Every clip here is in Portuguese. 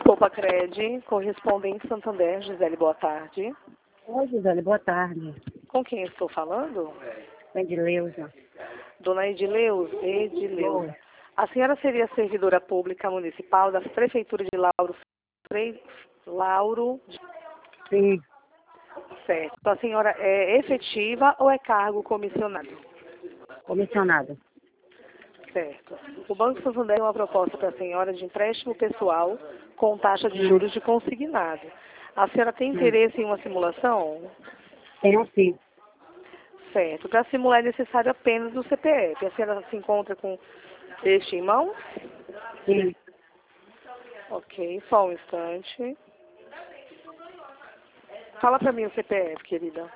Copacred, correspondente Santander, Gisele, boa tarde. Oi, Gisele, boa tarde. Com quem estou falando? Edileuza. Dona Edileuza. A senhora seria servidora pública municipal da Prefeitura de Lauro? Sim, Certo. A senhora é efetiva ou é cargo comissionado? comissionada. Certo. O Banco Santander tem uma proposta para a senhora de empréstimo pessoal com taxa de juros de consignado. A senhora tem interesse em uma simulação? Tenho sim. Certo. Para simular é necessário apenas o CPF. A senhora se encontra com este em mãos? Sim. Ok, só um instante. Fala para mim o CPF, querida.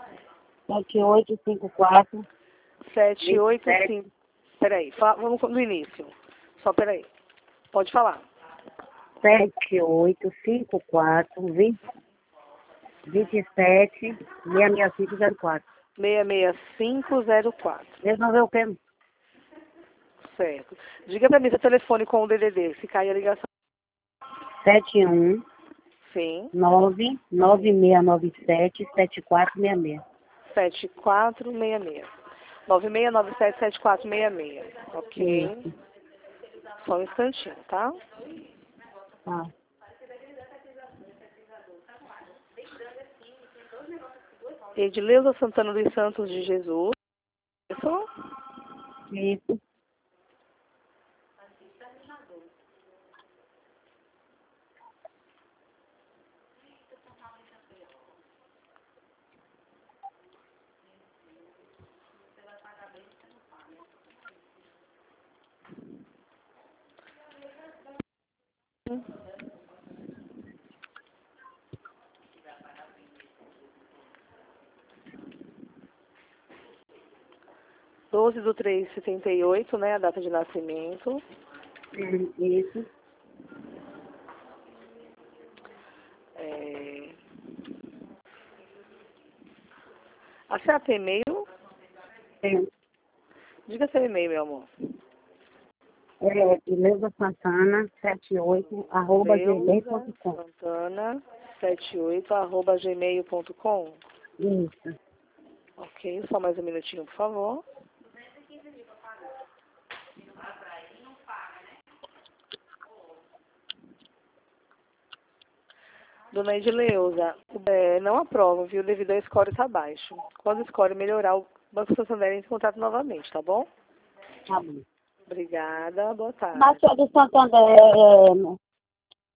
7854 785. Peraí, vamos do início. Só peraí. Pode falar. 7854 27 66504. 66504. Resolveu o quê? Certo. Diga para mim seu telefone com o DDD, se cair a ligação. 71 Sim. 99697 7466. 7466. 9697-7466. Ok. Isso. Só um instantinho, tá? Tá. Edileuza Santana dos Santos de Jesus. Isso? Isso. Doze do 3/78, né? A data de nascimento. Isso. A senhora tem e-mail? Tem. Diga seu e-mail, meu amor. Edileuza Santana 78 @gmail.com. Santana 78 @gmail.com. Isso. Ok, só mais um minutinho, por favor. Dona Edileuza, não aprovo, viu? Devido ao score estar baixo. Quando o score melhorar, o Banco Santander entra em contato novamente, tá bom? Tá bom. Obrigada, boa tarde. Mas é do Santander,